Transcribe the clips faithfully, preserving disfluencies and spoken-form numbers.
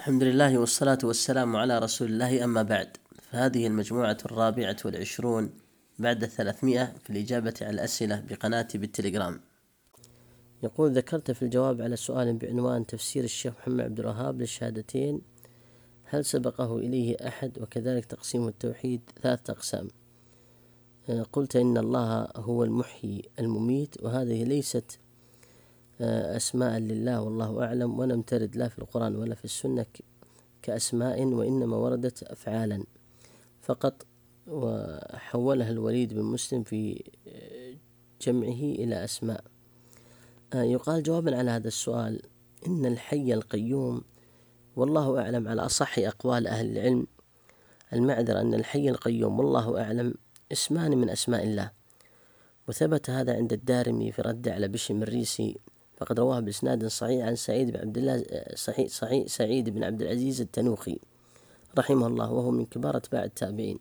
الحمد لله والصلاة والسلام على رسول الله، أما بعد، فهذه المجموعة الرابعة والعشرون بعد الثلاثمائة في الإجابة على الأسئلة بقناتي بالتليجرام. يقول: ذكرت في الجواب على سؤال بعنوان تفسير الشيخ محمد عبد الوهاب للشهادتين هل سبقه إليه أحد، وكذلك تقسيم التوحيد ثلاثة أقسام. قلت إن الله هو المحيي المميت، وهذه ليست أسماء لله والله أعلم، ولم ترد لا في القرآن ولا في السنة كأسماء، وإنما وردت أفعالا فقط، وحولها الوليد بن مسلم في جمعه إلى أسماء. يقال جوابا على هذا السؤال: إن الحي القيوم والله أعلم على أصح أقوال أهل العلم المعذر أن الحي القيوم والله أعلم اسمان من أسماء الله، وثبت هذا عند الدارمي في رد على بشر الريسي، فقد رواه بإسناد صحيح عن سعيد بن عبد الله صحيح صحيح سعيد بن عبد العزيز التنوخي رحمه الله، وهو من كبار أتباع التابعين.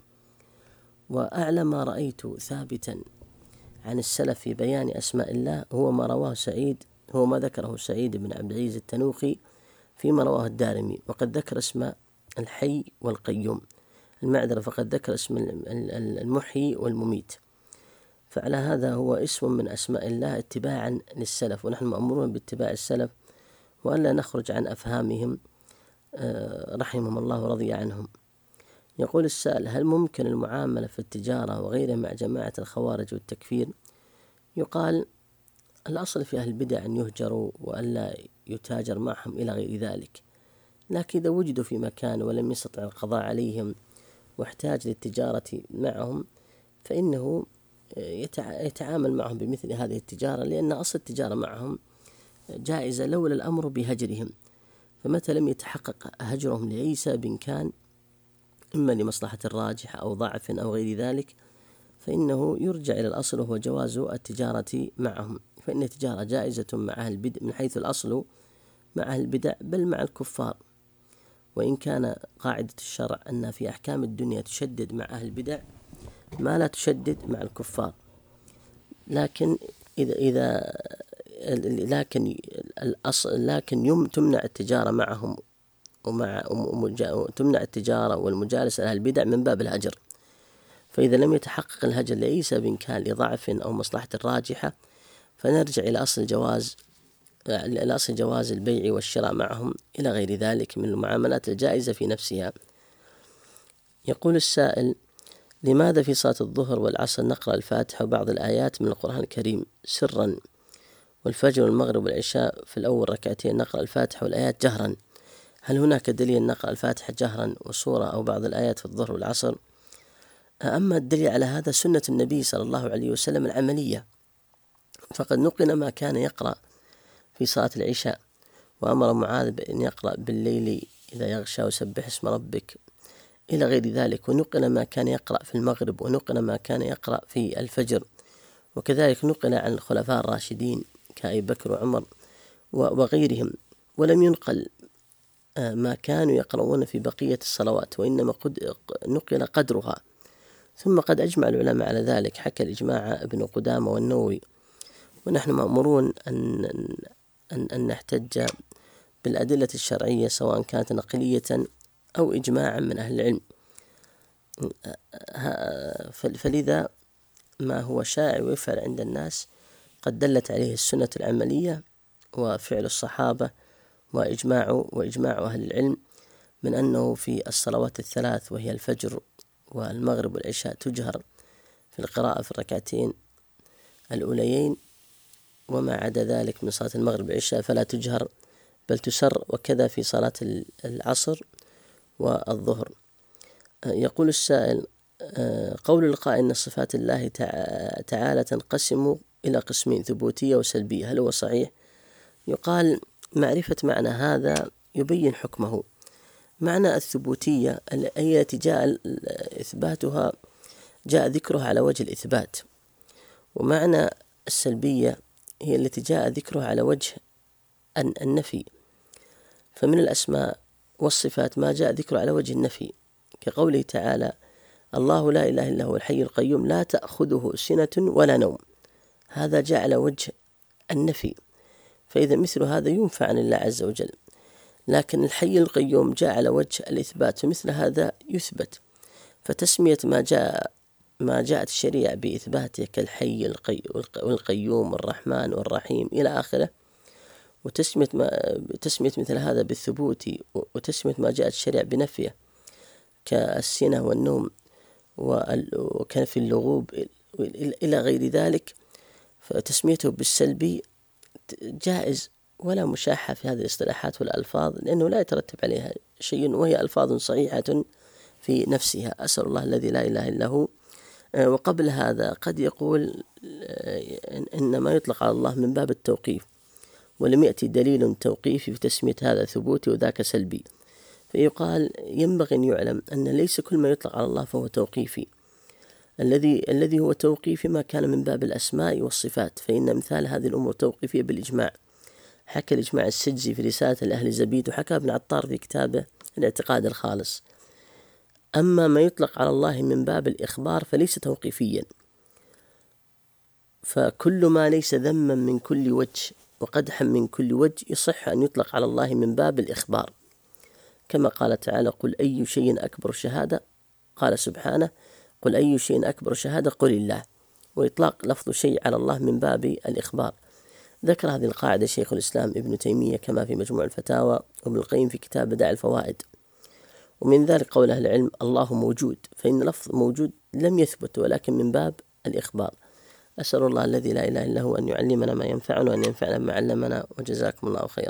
وأعلى ما رأيت ثابتا عن السلف في بيان أسماء الله هو ما رواه سعيد هو ما ذكره سعيد بن عبد العزيز التنوخي فيما رواه الدارمي، وقد ذكر اسم الحي والقيوم المعذرة، فقد ذكر اسم المحيي والمميت. فعلى هذا هو اسم من أسماء الله اتباعا للسلف، ونحن مأمورون باتباع السلف وألا نخرج عن أفهامهم رحمهم الله ورضي عنهم. يقول السائل: هل ممكن المعاملة في التجارة وغيرها مع جماعة الخوارج والتكفير؟ يقال: الأصل في أهل البدع أن يهجروا وألا يتاجر معهم إلى غير ذلك، لكن إذا وجدوا في مكان ولم يستطع القضاء عليهم واحتاج للتجارة معهم فإنه يتعامل معهم بمثل هذه التجارة، لأن أصل التجارة معهم جائزة لولا الأمر بهجرهم، فمتى لم يتحقق هجرهم لأي سبب كان، إما لمصلحة الراجح أو ضعف أو غير ذلك، فإنه يرجع إلى الأصل وهو جواز التجارة معهم، فإن التجارة جائزة مع أهل البدع من حيث الأصل مع أهل البدع بل مع الكفار، وإن كان قاعدة الشرع أن في أحكام الدنيا تشدد مع أهل البدع ما لا تشدد مع الكفار، لكن إذا إذا لكن الأصل لكن يم تمنع التجارة معهم ومع تمنع التجارة والمجالسة أهل البدع من باب الهجر، فإذا لم يتحقق الهجر لأي سبب كان لضعف أو مصلحة الراجحة فنرجع إلى أصل جواز إلى أصل جواز البيع والشراء معهم إلى غير ذلك من المعاملات الجائزة في نفسها. يقول السائل: لماذا في صلاة الظهر والعصر نقرأ الفاتحة وبعض الآيات من القرآن الكريم سرا، والفجر والمغرب والعشاء في الأول ركعتين نقرأ الفاتحة والآيات جهرا؟ هل هناك دليل نقرأ الفاتحة جهرا وسورة أو بعض الآيات في الظهر والعصر؟ أما الدليل على هذا سنة النبي صلى الله عليه وسلم العملية، فقد نقل ما كان يقرأ في صلاة العشاء، وأمر معاذ بأن يقرأ بالليل إذا يغشى وسبح اسم ربك إلى غير ذلك، ونقل ما كان يقرأ في المغرب، ونقل ما كان يقرأ في الفجر، وكذلك نقل عن الخلفاء الراشدين كأبي بكر وعمر وغيرهم، ولم ينقل ما كانوا يقرؤون في بقية الصلوات، وإنما قد نقل قدرها. ثم قد أجمع العلماء على ذلك، حكى الإجماع ابن قدامة والنووي، ونحن مأمورون أن, أن, أن نحتج بالأدلة الشرعية سواء كانت نقلية أو إجماعا من أهل العلم. فلذا ما هو شائع ويفعل عند الناس قد دلت عليه السنة العملية وفعل الصحابة وإجماع وإجماع أهل العلم من أنه في الصلوات الثلاث وهي الفجر والمغرب والعشاء تجهر في القراءة في الركعتين الأوليين، وما عدا ذلك من صلاة المغرب والعشاء فلا تجهر بل تسر، وكذا في صلاة العصر والظهر. يقول السائل: قول القائل أن صفات الله تعالى تنقسم إلى قسمين ثبوتية وسلبية، هل هو صحيح؟ يقال: معرفة معنى هذا يبين حكمه. معنى الثبوتية هي التي جاء إثباتها جاء ذكرها على وجه الإثبات، ومعنى السلبية هي التي جاء ذكرها على وجه النفي. فمن الأسماء والصفات ما جاء ذكره على وجه النفي، كقوله تعالى: الله لا إله إلا هو الحي القيوم لا تأخذه سنة ولا نوم، هذا جاء على وجه النفي، فإذا مثل هذا ينفع عن الله عز وجل. لكن الحي القيوم جاء على وجه الإثبات، فمثل هذا يثبت. فتسمية ما جاء ما جاءت الشريعة بإثباته كالحي القيوم والرحمن والرحيم إلى آخره، وتسمية ما تسمية مثل هذا بالثبوت، وتسمية ما جاءت الشريعة بنفيه كالسنة والنوم وكنف اللغوب إلى غير ذلك، فتسميته بالسلبي جائز ولا مشاحة في هذه الاصطلاحات والألفاظ، لأنه لا يترتب عليها شيء، وهي ألفاظ صحيحة في نفسها. أسأل الله الذي لا إله إلا هو. وقبل هذا قد يقول إن ما يطلق على الله من باب التوقيف، ولم يأتي دليل توقيفي في تسمية هذا ثبوتي وذاك سلبي، فيقال ينبغي أن يعلم أن ليس كل ما يطلق على الله فهو توقيفي. الذي الذي هو توقيفي ما كان من باب الأسماء والصفات، فإن مثال هذه الأمور توقيفية بالإجماع. حكى الإجماع السجزي في رسالة لأهل زبيد، وحكى ابن عطار في كتابه الاعتقاد الخالص. أما ما يطلق على الله من باب الإخبار فليس توقيفيا، فكل ما ليس ذما من كل وجه وقدحا من كل وجه يصح أن يطلق على الله من باب الإخبار، كما قال تعالى: قل أي شيء أكبر شهادة، قال سبحانه: قل أي شيء أكبر شهادة قل الله. وإطلاق لفظ شيء على الله من باب الإخبار. ذكر هذه القاعدة شيخ الإسلام ابن تيمية كما في مجموع الفتاوى، وابن القيم في كتاب بدائع الفوائد. ومن ذلك قول أهل العلم: الله موجود، فإن لفظ موجود لم يثبت ولكن من باب الإخبار. أسأل الله الذي لا إله إلا هو أن يعلمنا ما ينفعنا وأن ينفعنا بما علمنا، وجزاكم الله خيرا.